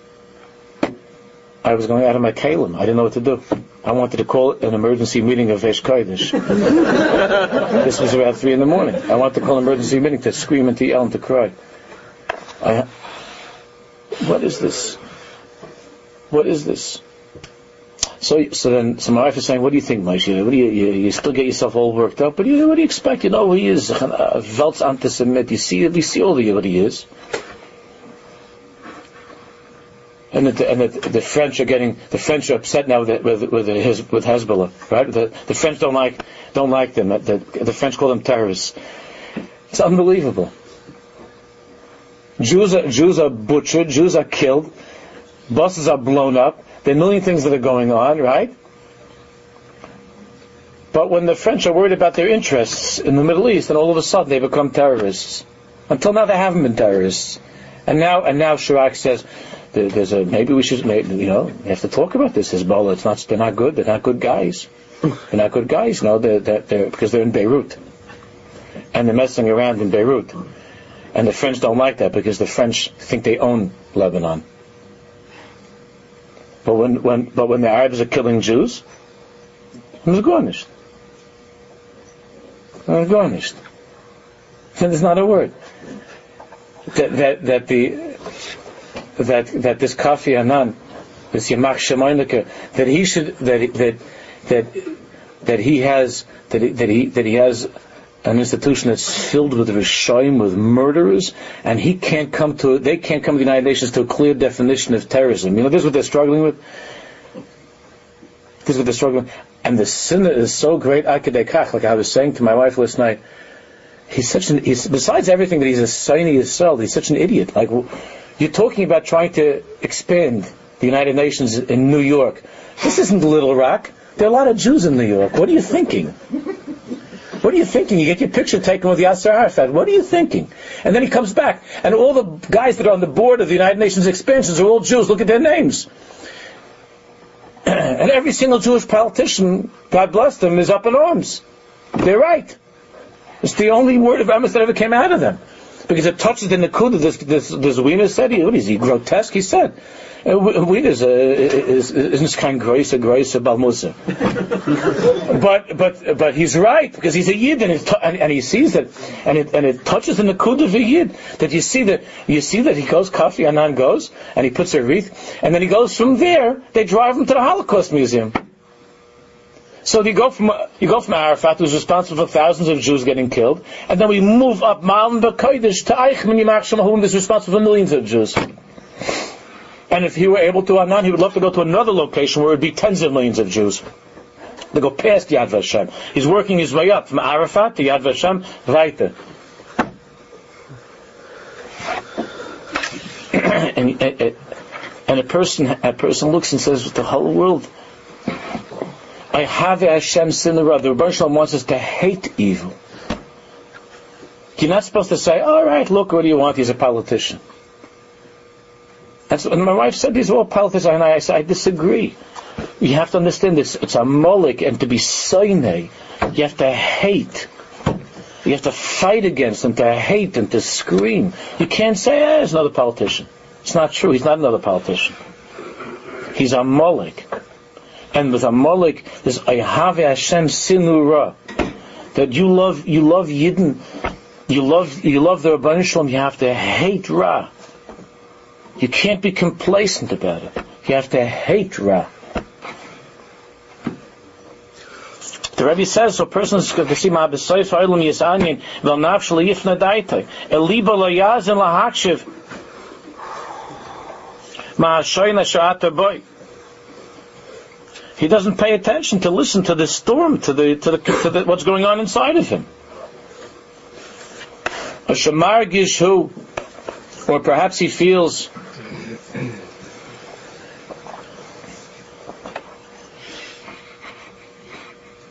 I was going out of my kalim. I didn't know what to do. I wanted to call an emergency meeting of Vesh Kodesh. This was around three in the morning. I wanted to call an emergency meeting to scream and to yell and to cry. I, what is this? What is this? So, so then, so my wife is saying, "What do you think, Moshe? What do you, you, you still get yourself all worked up? But what do you, what do you expect? You know who he is. Welts antisemit. You see, we see all of you what he is." And, the, and the, the French are getting, the French are upset now with with with, his, with Hezbollah, right? The, the French don't like don't like them. The, the French call them terrorists. It's unbelievable. Jews are, Jews are butchered. Jews are killed. Buses are blown up. There are a million things that are going on, right? But when the French are worried about their interests in the Middle East, then all of a sudden they become terrorists. Until now, they haven't been terrorists. And now, and now Chirac says, there's a, maybe we should, maybe, you know, we have to talk about this Hezbollah. It's not, they're not good. They're not good guys. They're not good guys. No, they're, they're, they're, because they're in Beirut. And they're messing around in Beirut. And the French don't like that because the French think they own Lebanon. But when, when, but when the Arabs are killing Jews, it's garnished. It's garnished. And there's not a word. That, that, that the, that that this Kofi Annan, this Yamach Shemoinike, that he should that that that that he has that he, that he that he has an institution that's filled with Rishoyim, with murderers, and he can't come to they can't come to the United Nations to a clear definition of terrorism. You know, this is what they're struggling with. This is what they're struggling with. And the sin is so great, Akadekach, like I was saying to my wife last night. He's such an he's besides everything that he's a Saini Yisrael, he's such an idiot. Like, you're talking about trying to expand the United Nations in New York. This isn't Little Rock. There are a lot of Jews in New York. What are you thinking? What are you thinking? You get your picture taken with Yasser Arafat. What are you thinking? And then he comes back, and all the guys that are on the board of the United Nations expansions are all Jews. Look at their names. And every single Jewish politician, God bless them, is up in arms. They're right. It's the only word of emes that ever came out of them. Because it touches the Nakuda. This, this, this Wiener said, he, what is he, grotesque? He said, Wiener is, is, is kein größer, größer Balmusa. but, but, but he's right, because he's a Yid, and, it, and, and he sees that, and it, and it touches the Nakuda of a Yid, that you see that, you see that he goes, Kofi Annan goes, and he puts a wreath, and then he goes from there, they drive him to the Holocaust Museum. So you go from you go from Arafat, who's responsible for thousands of Jews getting killed, and then we move up Malin B'Kodesh to Eichmann Yimach Shemahum, who's responsible for millions of Jews. And if he were able to, Annan, he would love to go to another location where it would be tens of millions of Jews. They go past Yad Vashem. He's working his way up from Arafat to Yad Vashem, weiter. and, and, and a person, a person looks and says, the whole world. I have a Hashem Sinara. The Rebbe Shalom wants us to hate evil. You're not supposed to say, all right, look, what do you want? He's a politician. That's, and my wife said these are all politicians, and I said, I disagree. You have to understand this. It's a molik, and to be soine, you have to hate. You have to fight against and to hate and to scream. You can't say, eh, he's another politician. It's not true. He's not another politician. He's a molik. And with a molik, there's Ayhave Hashem Sinura, that you love, you love Yidden, you love, you love the Rebbeinu Shalom. You have to hate Ra. You can't be complacent about it. You have to hate Ra. The Rebbe says, so a person is going to see Ma B'Soif Ha'olam Yisanin Vel Nafsh L'Yifna Daitai Eliba L'Yazin L'Hakshiv Ma Hashoyna Sha'ata Boy. He doesn't pay attention to listen to the storm, to the to the, to the what's going on inside of him. A Shamar Gishu, or perhaps he feels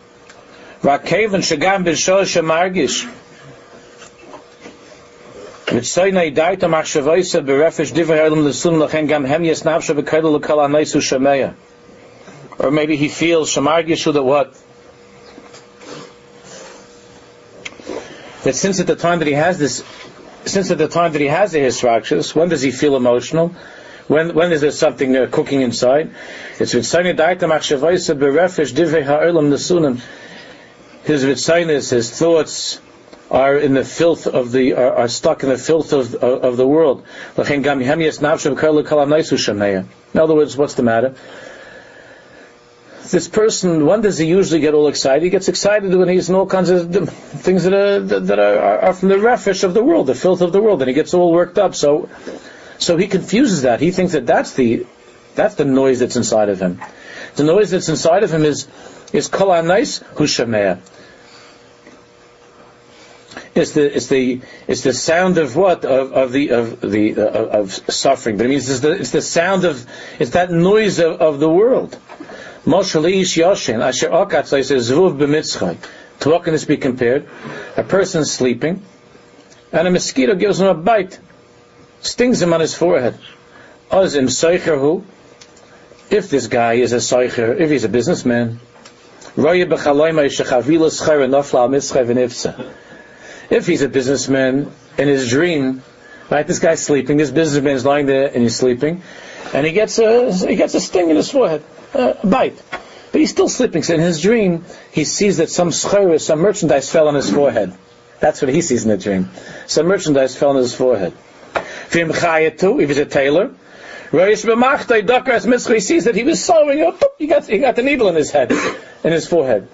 Rakev and Shagam B'Shol Shamar Gish. Or maybe he feels Shamar Yeshu that what? That since at the time that he has this, since at the time that he has the Hisrakshas, when does he feel emotional? When when is there something uh, cooking inside? It's Vitzayne Daita Machshavaisa Berefesh Divrei Ha'olam Nesunim. His Vitzaynes, his thoughts are in the filth of the are, are stuck in the filth of of, of the world. In other words, what's the matter? This person, when does he usually get all excited? He gets excited when he's in all kinds of things that are that are, are from the refesh of the world, the filth of the world, and he gets all worked up. So, so he confuses that. He thinks that that's the that's the noise that's inside of him. The noise that's inside of him is is kol hanais hu shamea. It's the it's the it's the sound of what of, of the of the uh, of suffering. But it means it's the it's the sound of it's that noise of, of the world. To what can this be compared? A person is sleeping, and a mosquito gives him a bite, stings him on his forehead. If this guy is a soicher, if he's a businessman, if he's a businessman in his dream, right? This guy's sleeping. This businessman is lying there and he's sleeping, and he gets a he gets a sting in his forehead. Uh, a bite, but he's still sleeping. So in his dream, he sees that some schera, some merchandise fell on his forehead. That's what he sees in the dream. Some merchandise fell on his forehead. If he's a tailor, he sees that he was sewing up. He got he got the needle in his head, in his forehead.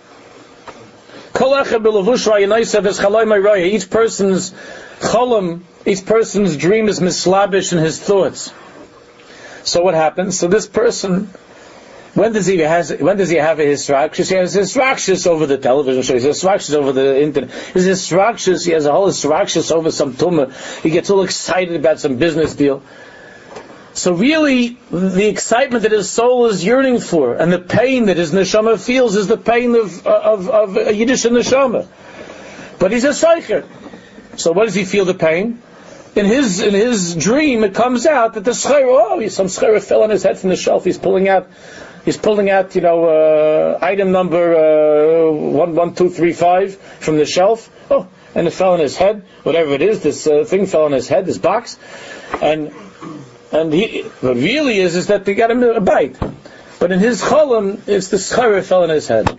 Each person's cholam, each person's dream is mislabish in his thoughts. So what happens? So this person. When does he has? When does he have a hisrakshus? He has hisrakshus over the television show. He has hisrakshus over the internet. His hisrakshus. He has a whole hisrakshus over some tumah. He gets all excited about some business deal. So really, the excitement that his soul is yearning for, and the pain that his neshama feels, is the pain of of of a Yiddish neshama. But he's a seicher. So what does he feel the pain? In his in his dream, it comes out that the schera, oh, some schera fell on his head from the shelf. He's pulling out. He's pulling out, you know, uh, item number uh, one, one, two, three, five from the shelf. Oh, and it fell on his head. Whatever it is, this uh, thing fell on his head, this box, and and he, what really is is that they got him a bite. But in his cholam, it's the schera fell on his head.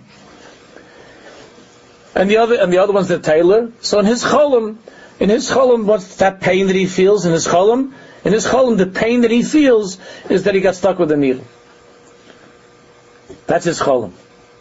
And the other and the other one's the tailor. So in his cholam, in his cholam, what's that pain that he feels in his cholam? In his cholam, the pain that he feels is that he got stuck with a needle. That's his cholam.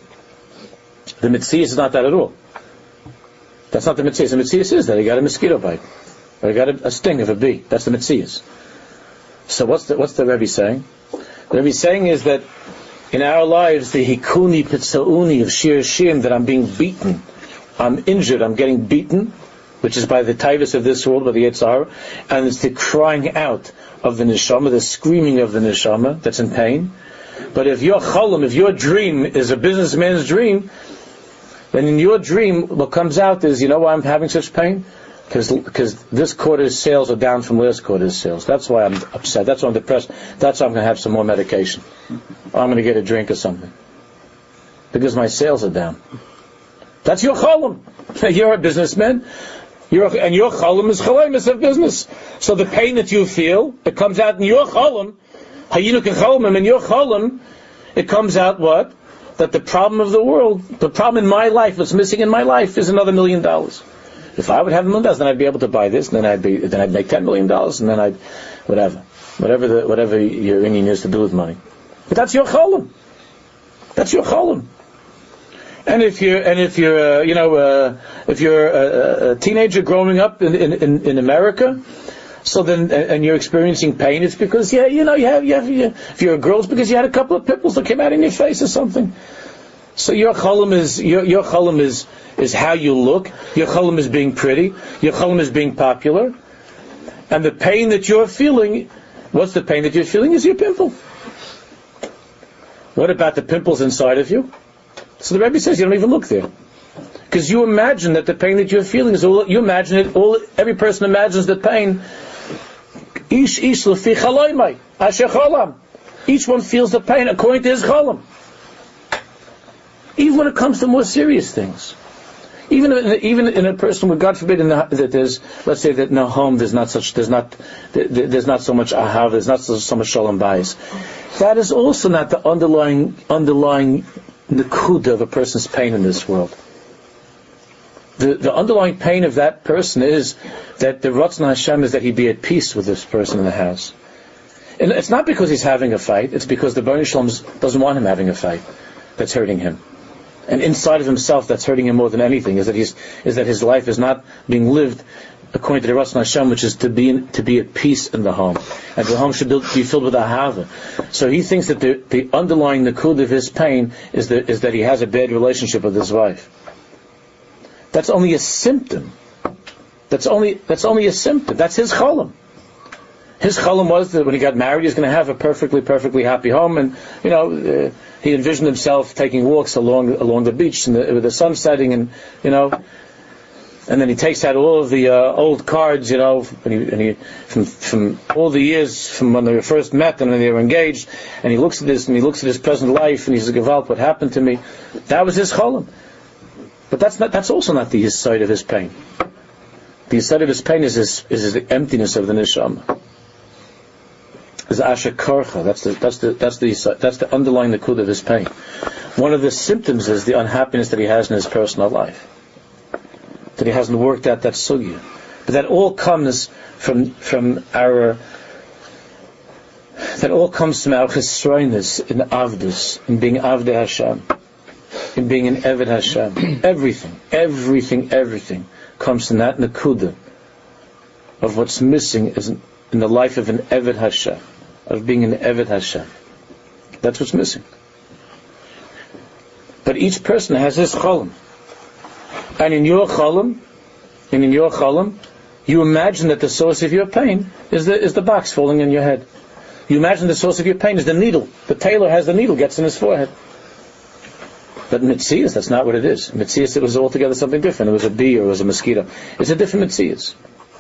The mitzias is not that at all. That's not the mitzias. The mitzias is that he got a mosquito bite, or he got a, a sting of a bee. That's the mitzias. So what's the what's the Rebbe saying? The Rebbe saying is that in our lives, the hikuni pitzauni of shir shim, that I'm being beaten, I'm injured, I'm getting beaten, which is by the taivas of this world, by the Yetzer Hara, and it's the crying out of the neshama, the screaming of the neshama that's in pain. But if your cholam, if your dream is a businessman's dream, then in your dream, what comes out is, you know why I'm having such pain? Because this quarter's sales are down from last quarter's sales. That's why I'm upset. That's why I'm depressed. That's why I'm going to have some more medication. Or I'm going to get a drink or something. Because my sales are down. That's your cholam. You're a businessman. You're, and your cholam is cholamis of business. So the pain that you feel, it comes out in your cholam. Hayinu kecholmim, in your cholam, it comes out what? That the problem of the world, the problem in my life, what's missing in my life, is another million dollars. If I would have a million dollars, then I'd be able to buy this, and then I'd be, then I'd make ten million dollars, and then I'd, whatever, whatever the, whatever your Indian is to do with money. But that's your cholam. That's your cholam. And if you're, and if you're, uh, you know, uh, if you're a, a teenager growing up in in, in America. So then, and you're experiencing pain, it's because, yeah, you know, you have, you have, you, if you're a girl, it's because you had a couple of pimples that came out in your face or something. So your cholam is, your, your cholam is, is how you look. Your cholam is being pretty. Your cholam is being popular. And the pain that you're feeling, what's the pain that you're feeling? Is your pimple. What about the pimples inside of you? So the Rebbe says you don't even look there. Because you imagine that the pain that you're feeling is all, you imagine it, all, every person imagines the pain. Ish ish lefi chalaymai, asher cholam. Each one feels the pain according to his cholam. Even when it comes to more serious things. Even in, even in a person where, God forbid, in the, that there's, let's say that in a home there's not such, there's not, there's not so much ahav, there's not so, so much shalom bayis. That is also not the underlying, underlying nekuda of a person's pain in this world. The, the underlying pain of that person is that the Ratzon Hashem is that he be at peace with this person in the house. And it's not because he's having a fight, it's because the Baruch Shalom doesn't want him having a fight that's hurting him. And inside of himself, that's hurting him more than anything, is that he's, is that his life is not being lived according to the Ratzon Hashem, which is to be in, to be at peace in the home, and the home should be filled with ahava. So he thinks that the, the underlying nakud of his pain is that is that he has a bad relationship with his wife. That's only a symptom. That's only that's only a symptom. That's his cholam. His cholam was that when he got married, he was going to have a perfectly, perfectly happy home, and you know, uh, he envisioned himself taking walks along along the beach and the, with the sun setting, and you know, and then he takes out all of the uh, old cards, you know, and he, and he from from all the years from when they first met and when they were engaged, and he looks at this and he looks at his present life, and he says, "Gewalt, what happened to me?" That was his cholam. But that's not. That's also not the side of his pain. The side of his pain is his, is the emptiness of the neshama. Is asher korcha. That's the that's the that's the that's the underlying nakud of his pain. One of the symptoms is the unhappiness that he has in his personal life, that he hasn't worked out that sugya. But that all comes from from our. That all comes from our chesroinus in avdus, in being avdei Hashem, in being an eved Hashem. Everything, everything, everything comes from that nakuda of what's missing is in the life of an eved Hashem, of being an eved Hashem. That's what's missing. But each person has his cholam, and in your cholam, and in your cholam, you imagine that the source of your pain is the is the box falling in your head. You imagine the source of your pain is the needle. The tailor has the needle, gets in his forehead. But Mitzias, that's not what it is. Mitzias, it was altogether something different. It was a bee or it was a mosquito. It's a different Mitzias.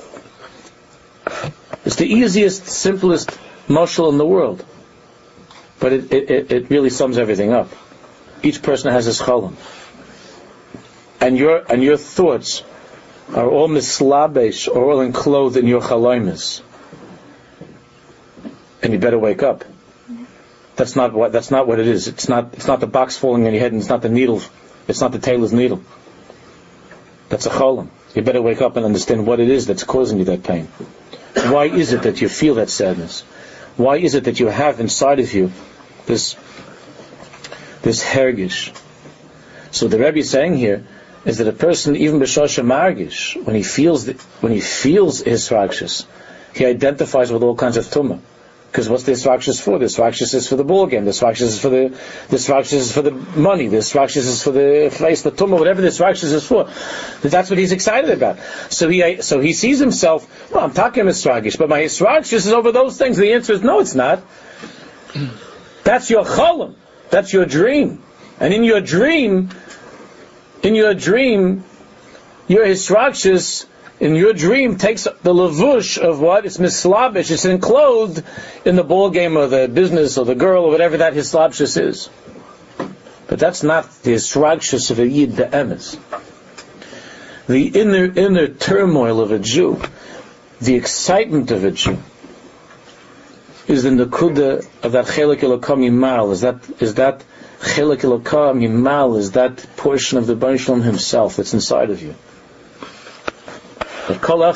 It's the easiest, simplest mashal in the world. But it, it, it really sums everything up. Each person has his cholam. And your and your thoughts are all mislabesh, or all enclosed in your chaloimus. And you better wake up. That's not what that's not what it is. It's not it's not the box falling on your head, and it's not the needle. It's not the tailor's needle. That's a cholam. You better wake up and understand what it is that's causing you that pain. Why is it that you feel that sadness? Why is it that you have inside of you this this hergish? So the Rebbe is saying here is that a person, even b'shosha margish, when he feels the, when he feels his rakshas, he identifies with all kinds of tumah. Because what's this rakshas for? This rakshas is for the ball game. This rakshas is for the this rakshas is for the money. This rakshas is for the face, the tumah, whatever this rakshas is for. That's what he's excited about. So he so he sees himself. Well, I'm talking Hisragish, but my Hisragish is over those things. The answer is no, it's not. That's your cholam. That's your dream. And in your dream, in your dream, your Hisragish in your dream takes the lavush of what? It's mislabish. It's enclosed in the ball game or the business or the girl or whatever that hislabshus is. But that's not the hisragshus of a yid be'emes. The inner inner turmoil of a Jew, the excitement of a Jew, is the nakuda of that chelik elokam yimal. Is that is that chelik elokam yimal? Is that portion of the Baruch Shalom himself that's inside of you? But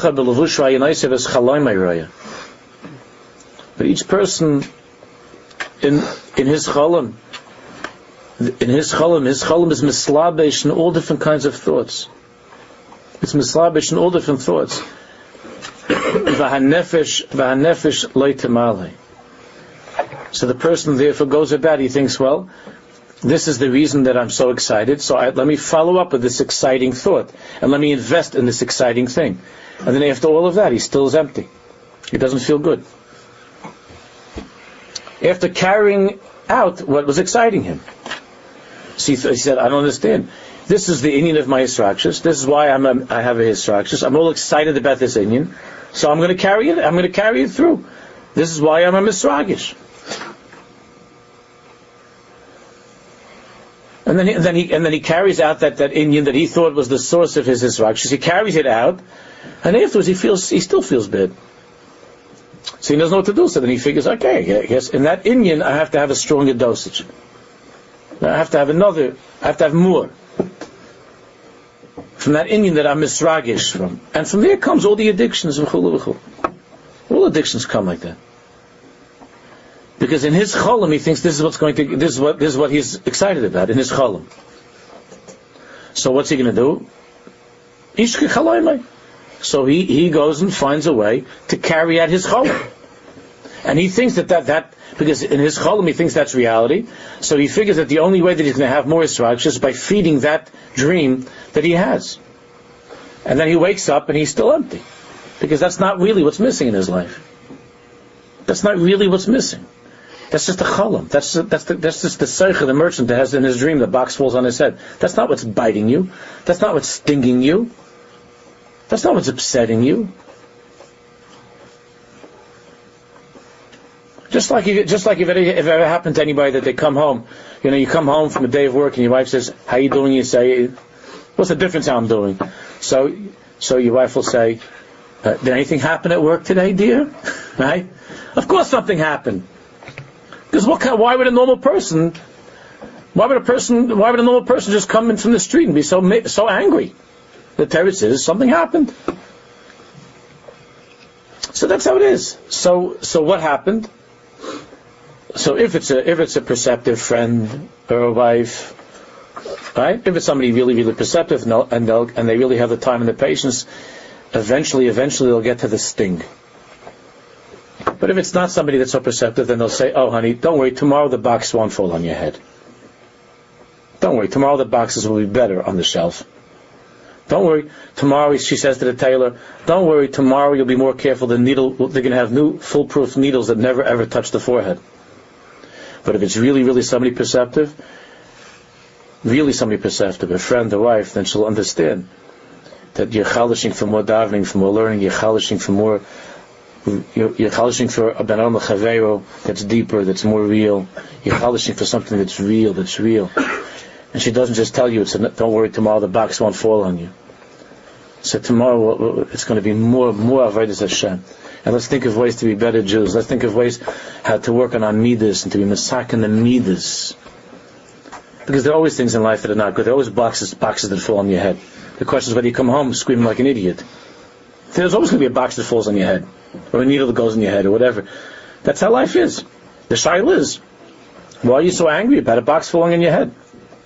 each person in in his cholam, in his cholam, his cholam is mislabesh in all different kinds of thoughts. It's mislabesh in all different thoughts. V'hanefesh v'hanefesh leitemale. So the person therefore goes about. He thinks, well, this is the reason that I'm so excited, so I, let me follow up with this exciting thought, and let me invest in this exciting thing. And then after all of that, he still is empty. He doesn't feel good. After carrying out what was exciting him. So he, th- he said, I don't understand. this is the inyan of my Yisrakshus. This is why I'm a, I have a Yisrakshus. I'm all excited about this inyan, so I'm going to carry it. I'm going to carry it through. This is why I'm a Misragish. And then, he, and then he and then he carries out that, that inyan that he thought was the source of his Yisrakshus. He carries it out, and afterwards he feels he still feels bad. So he doesn't know what to do. So then he figures, okay, I guess in that inyan I have to have a stronger dosage. I have to have another. I have to have more from that inyan that I'm misragish from, and from there comes all the addictions of chulu v'chulu. All addictions come like that. Because in his cholim he thinks this is what's going to, this is what, this is what he's excited about in his cholim. So what's he going to do? Ishke chalaymai. So he, he goes and finds a way to carry out his cholim. And he thinks that, that, that because in his cholim he thinks that's reality, so he figures that the only way that he's going to have more Yisrael is by feeding that dream that he has. And then he wakes up and he's still empty. Because that's not really what's missing in his life. That's not really what's missing. That's just a cholim. That's that's the, that's just the seicha, the merchant that has in his dream the box falls on his head. That's not what's biting you. That's not what's stinging you. That's not what's upsetting you. Just like you, just like if it, if it ever happened to anybody that they come home, you know, you come home from a day of work and your wife says, "How you doing?" You say, "What's the difference how I'm doing?" So, so your wife will say, uh, "Did anything happen at work today, dear?" Right? Of course, something happened. Because what kind, why would a normal person, why would a person, why would a normal person just come in from the street and be so so angry? The teretz is something happened. So that's how it is. So so what happened? So if it's a if it's a perceptive friend or a wife, right? If it's somebody really really perceptive and they'll, and, they'll, and they really have the time and the patience, eventually eventually they'll get to the sting. But if it's not somebody that's so perceptive, then they'll say, "Oh, honey, don't worry. Tomorrow the box won't fall on your head. Don't worry. Tomorrow the boxes will be better on the shelf. Don't worry. Tomorrow," she says to the tailor, "don't worry. Tomorrow you'll be more careful. The needle, they're going to have new foolproof needles that never ever touch the forehead." But if it's really, really somebody perceptive, really somebody perceptive, a friend, a wife, then she'll understand that you're chalishing for more davening, for more learning. You're chalishing for more. You're, you're chalishing for a ben adam l'chaveiro that's deeper, that's more real. You're chalishing for something that's real, that's real. And she doesn't just tell you, it's a, "Don't worry, tomorrow the box won't fall on you." So tomorrow it's going to be more, more avodas Hashem. And let's think of ways to be better Jews. Let's think of ways how to work on our midas and to be masakin the midas. Because there are always things in life that are not good. There are always boxes, boxes that fall on your head. The question is whether you come home screaming like an idiot. There's always going to be a box that falls on your head, or a needle that goes in your head, or whatever. That's how life is. The shaila is, why are you so angry about a box falling on your head?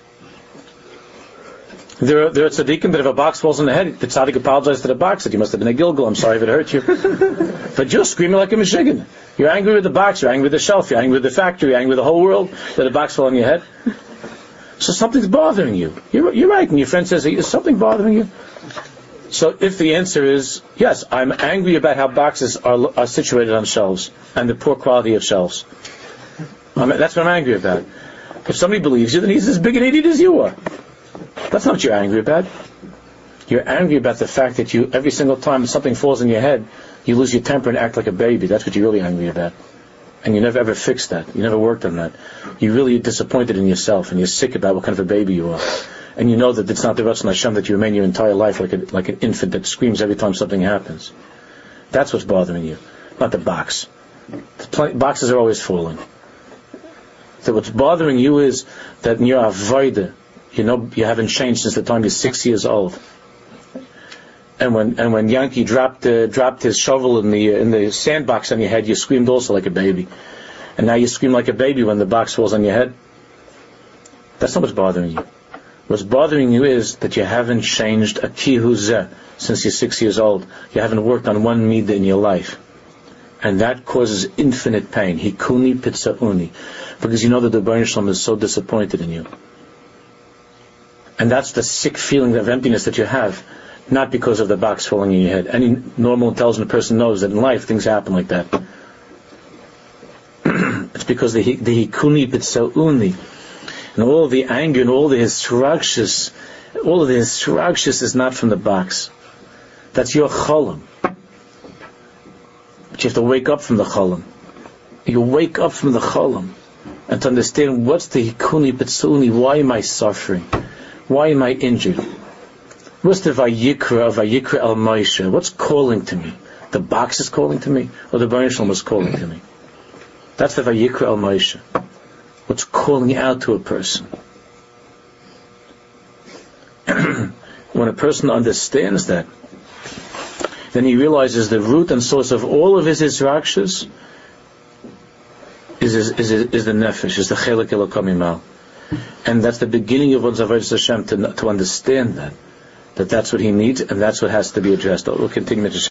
There are, there are tzaddikim that if a box falls on the head, the tzaddik apologizes to the box, that you must have been a gilgal, I'm sorry if it hurt you. But you're screaming like a mishigan. You're angry with the box, you're angry with the shelf, you're angry with the factory, you're angry with the whole world, that a box fell on your head. So something's bothering you. You're, you're right, and your friend says, "Is something bothering you?" So if the answer is, yes, I'm angry about how boxes are, are situated on shelves, and the poor quality of shelves. I'm, that's what I'm angry about. If somebody believes you, then he's as big an idiot as you are. That's not what you're angry about. You're angry about the fact that you, every single time something falls on your head, you lose your temper and act like a baby. That's what you're really angry about. And you never ever fixed that. You never worked on that. You're really disappointed in yourself, and you're sick about what kind of a baby you are. And you know that it's not the Ratzon Hashem that you remain your entire life like a, like an infant that screams every time something happens. That's what's bothering you, not the box. The pl- boxes are always falling. So what's bothering you is that in your avodah, you know, you haven't changed since the time you're six years old. And when and when Yankee dropped uh, dropped his shovel in the uh, in the sandbox on your head, you screamed also like a baby. And now you scream like a baby when the box falls on your head. That's not what's bothering you. What's bothering you is that you haven't changed a kihuzeh since you're six years old. You haven't worked on one midah in your life. And that causes infinite pain. Hikuni pitzauni. Because you know that the Rebbeinu Shalom is so disappointed in you. And that's the sick feeling of emptiness that you have. Not because of the box falling in your head. Any normal, intelligent person knows that in life things happen like that. It's because the the hikuni pitzauni and all the anger and all the instructions All of this Shragshis is not from the box. That's your cholim. But you have to wake up from the cholim. You wake up from the cholim and to understand what's the hikuni betsuni, why am I suffering? Why am I injured? What's the vayikra, vayikra el Moshe? What's calling to me? The box is calling to me, or the Baruch Shalom is calling to me? That's the vayikra el Moshe. What's calling out to a person? When a person understands that, then he realizes the root and source of all of his Yisrakshas is, is, is, is the nefesh, is the chelik elokam imal. And that's the beginning of one's avodas Hashem, to, to understand that. That that's what he needs, and that's what has to be addressed. We'll continue to